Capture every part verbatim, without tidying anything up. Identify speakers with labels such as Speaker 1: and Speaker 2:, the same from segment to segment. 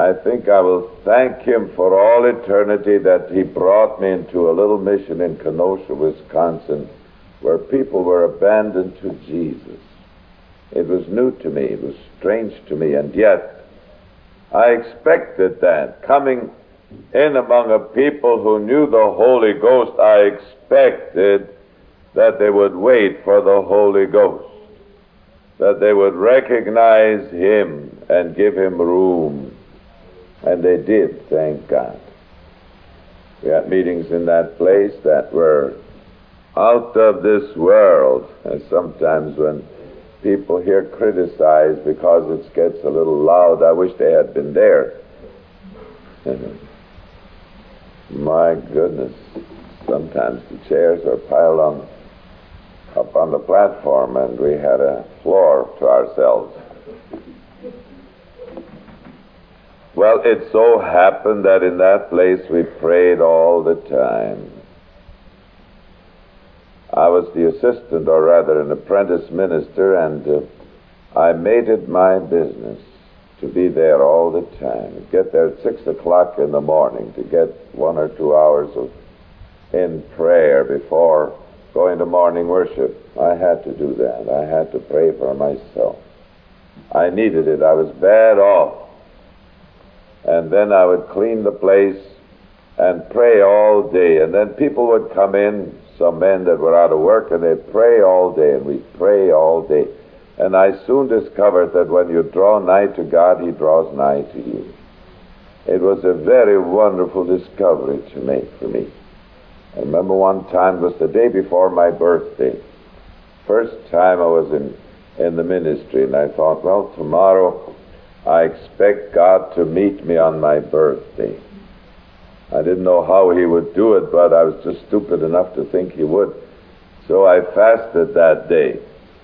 Speaker 1: I think I will thank him for all eternity that he brought me into a little mission in Kenosha, Wisconsin, where people were abandoned to Jesus. It was new to me. It was strange to me. And yet, I expected that. Coming in among a people who knew the Holy Ghost, I expected that they would wait for the Holy Ghost, that they would recognize him and give him room. And they did, thank God. We had meetings in that place that were out of this world. And sometimes when people here criticize because it gets a little loud, I wish they had been there. My goodness, sometimes the chairs are piled on up on the platform and we had a floor to ourselves. Well, it so happened that in that place we prayed all the time. I was the assistant, or rather an apprentice minister, and uh, I made it my business to be there all the time. Get there at six o'clock in the morning to get one or two hours of in prayer before going to morning worship. I had to do that. I had to pray for myself. I needed it. I was bad off. And then I would clean the place and pray all day. And then people would come in, some men that were out of work, and they'd pray all day, and we'd pray all day. And I soon discovered that when you draw nigh to God, he draws nigh to you. It was a very wonderful discovery to make for me. I remember one time, it was the day before my birthday. First time I was in, in the ministry, and I thought, well, tomorrow I expect God to meet me on my birthday. I didn't know how he would do it, but I was just stupid enough to think he would. So I fasted that day.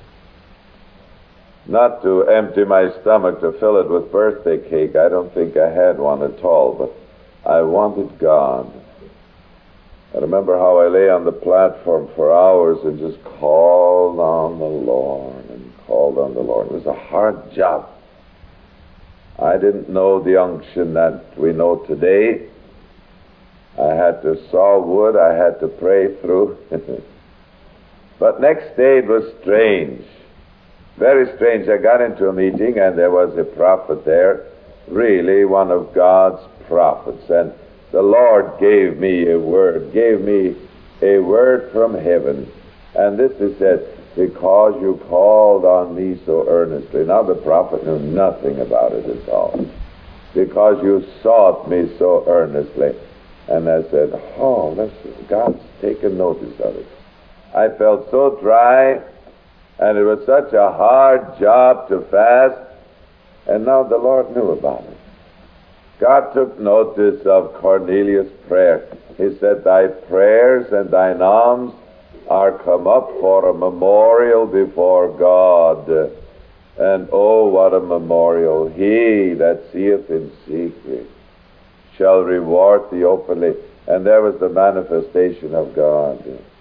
Speaker 1: Not to empty my stomach to fill it with birthday cake. I don't think I had one at all, but I wanted God. I remember how I lay on the platform for hours and just called on the Lord and called on the Lord. It was a hard job. I didn't know the unction that we know today. I had to saw wood, I had to pray through. But next day it was strange. Very strange. I got into a meeting and there was a prophet there, really one of God's prophets. And the Lord gave me a word, gave me a word from heaven. And this is said, because you called on me so earnestly. Now the prophet knew nothing about it at all. Because you sought me so earnestly. And I said, oh, that's, God's taken notice of it. I felt so dry, and it was such a hard job to fast, and now the Lord knew about it. God took notice of Cornelius' prayer. He said, thy prayers and thine alms are come up for a memorial before God. And oh, what a memorial. He that seeth in secret shall reward thee openly. And there was the manifestation of God.